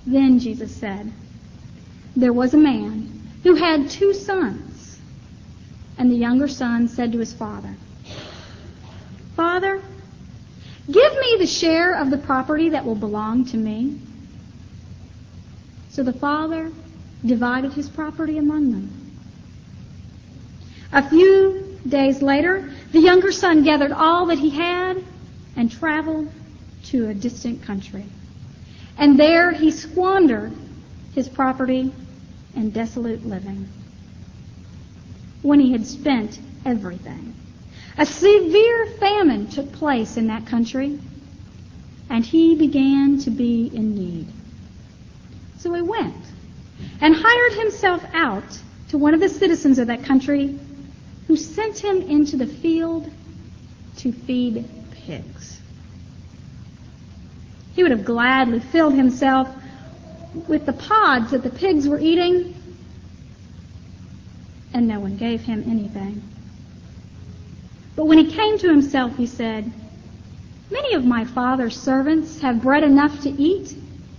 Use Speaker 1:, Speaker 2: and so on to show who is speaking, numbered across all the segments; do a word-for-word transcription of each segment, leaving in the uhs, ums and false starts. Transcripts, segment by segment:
Speaker 1: Then Jesus said, "There was a man who had two sons, and the younger son said to his father, 'Father, give me the share of the property that will belong to me.' So the father divided his property among them. A few days later, the younger son gathered all that he had and traveled to a distant country. And there he squandered his property in desolate living. When he had spent everything, a severe famine took place in that country, and he began to be in need. So he went and hired himself out to one of the citizens of that country, who sent him into the field to feed pigs. He would have gladly filled himself with the pods that the pigs were eating, and no one gave him anything. But when he came to himself, he said, 'Many of my father's servants have bread enough to eat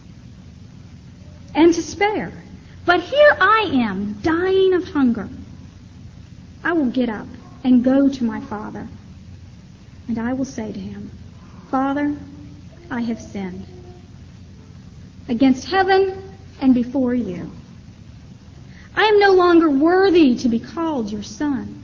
Speaker 1: and to spare, but here I am, dying of hunger. I will get up and go to my father, and I will say to him, Father, I have sinned against heaven and before you. I am no longer worthy to be called your son.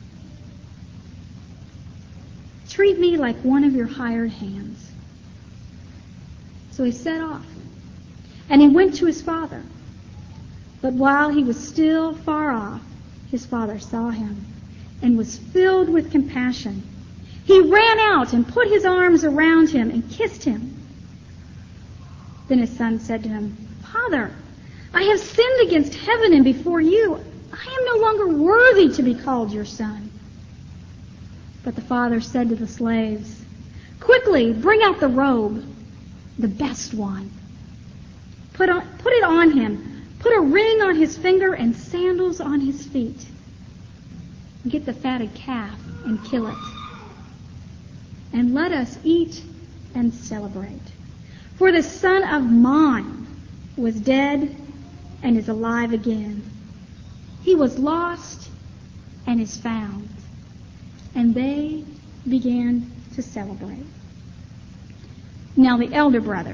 Speaker 1: Treat me like one of your hired hands.' So he set off, and he went to his father. But while he was still far off, his father saw him and was filled with compassion. He ran out and put his arms around him and kissed him. Then his son said to him, 'Father, I have sinned against heaven and before you. I am no longer worthy to be called your son.' But the father said to the slaves, 'Quickly, bring out the robe, the best one. Put on, put it on him. Put a ring on his finger and sandals on his feet. Get the fatted calf and kill it. And let us eat and celebrate. For the son of mine was dead and is alive again. He was lost and is found.' And they began to celebrate. Now the elder brother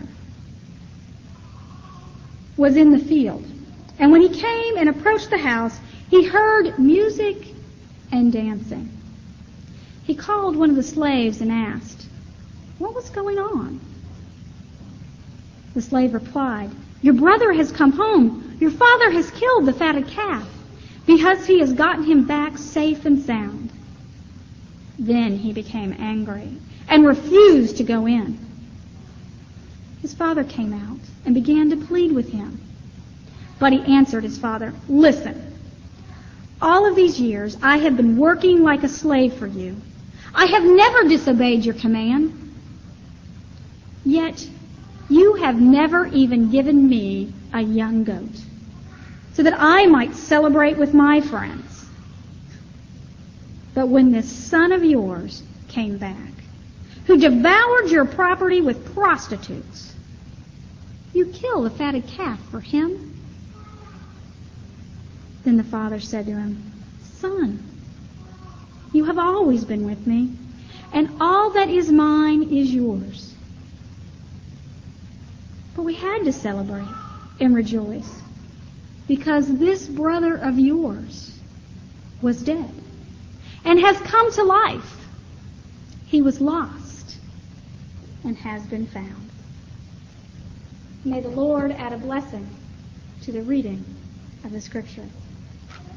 Speaker 1: was in the field, and when he came and approached the house, he heard music and dancing. He called one of the slaves and asked, 'What was going on?' The slave replied, 'Your brother has come home. Your father has killed the fatted calf, because he has gotten him back safe and sound.' Then he became angry and refused to go in. His father came out and began to plead with him. But he answered his father, 'Listen, all of these years I have been working like a slave for you. I have never disobeyed your command. Yet you have never even given me a young goat, so that I might celebrate with my friends. But when this son of yours came back, who devoured your property with prostitutes, you killed the fatted calf for him.' Then the father said to him, 'Son, you have always been with me, and all that is mine is yours. But we had to celebrate and rejoice, because this brother of yours was dead and has come to life. He was lost and has been found.'" May the Lord add a blessing to the reading of the Scripture.